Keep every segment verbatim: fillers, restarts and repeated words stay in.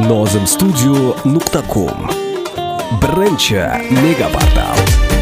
nozim studio nuqta com. Birinchi mega portal.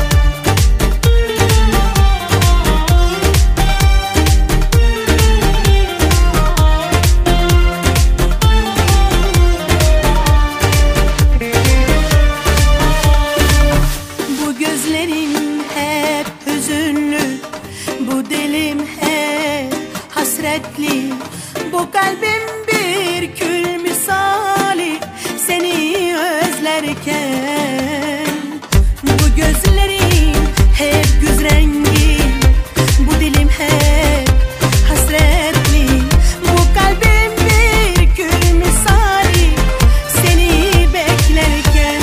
Bu gözlerim hep hüzünlü, bu dilim hep hasretli, bu kalbim bir kül misali seni özlerken. Bu gözlerim hep güz rengi, bu dilim hep hasretli, bu kalbim bir kül misali seni beklerken.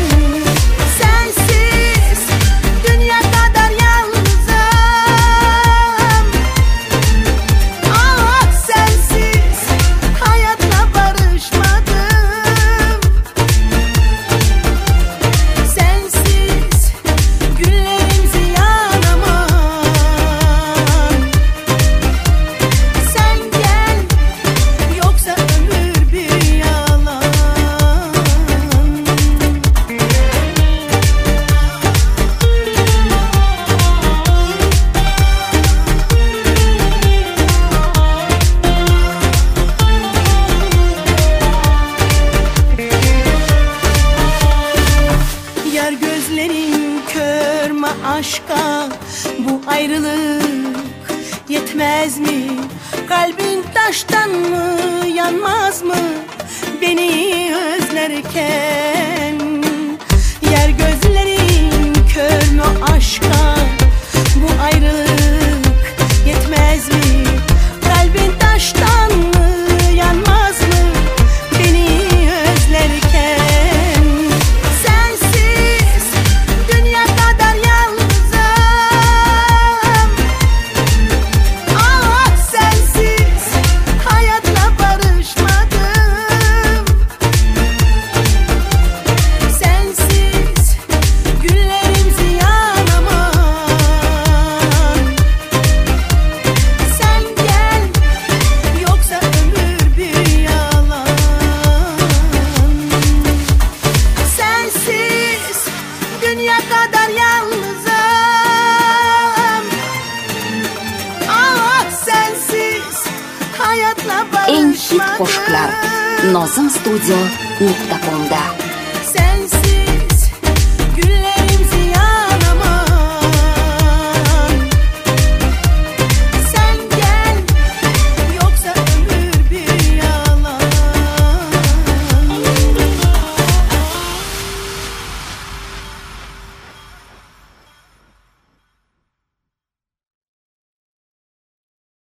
Sensiz dünya kadar yalnızım, ah sensiz hayatla barışmadım. Sensiz günlerim ziyan aman. Sen gel, yoksa ömür bir yalan. Yar gözlerin kör mü aşka, bu ayrılık yetmez mi? Kalbin taştan mı, yanmaz mı beni özlerken? Yar gözlerin kör mü aşka, bu ayrılık yetmez mi? Kalbin taştan mı, yanmaz mı beni özlerken? Sensiz dünya kadar yalnızım, ah sensiz hayatla barışmadım. Sensiz günlerim ziyan aman. Sen gel, yoksa ömür bir yalan. Sensiz dünya kadar yalnızım, ah sensiz hayatla Eng hit barışmadım. qo'shiqlar nozim studio nuqta comda.